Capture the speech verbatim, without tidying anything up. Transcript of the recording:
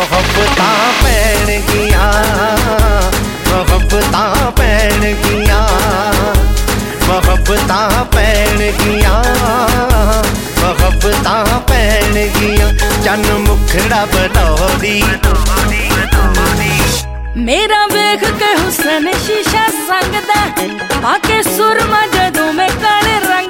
ਮੁਹੱਬਤਾਂ ਪੈਣਗੀਆਂ, ਮੁਹੱਬਤਾਂ ਪੈਣਗੀਆਂ, ਮੁਹੱਬਤਾਂ ਪੈਣਗੀਆਂ, ਮੁਹੱਬਤਾਂ ਪੈਣਗੀਆਂ। ਚੰਨ ਮੁਖੜਾ ਬਲੌਰੀ ਮੇਰਾ ਵੇਖ ਕੇ ਹੁਸਨ ਸ਼ੀਸ਼ਾ ਸੰਗਦਾ, ਪਾ ਕੇ ਸੁਰਮਾ ਜਦੋਂ ਮੈਂ ਕਾਲੇ ਰੰਗ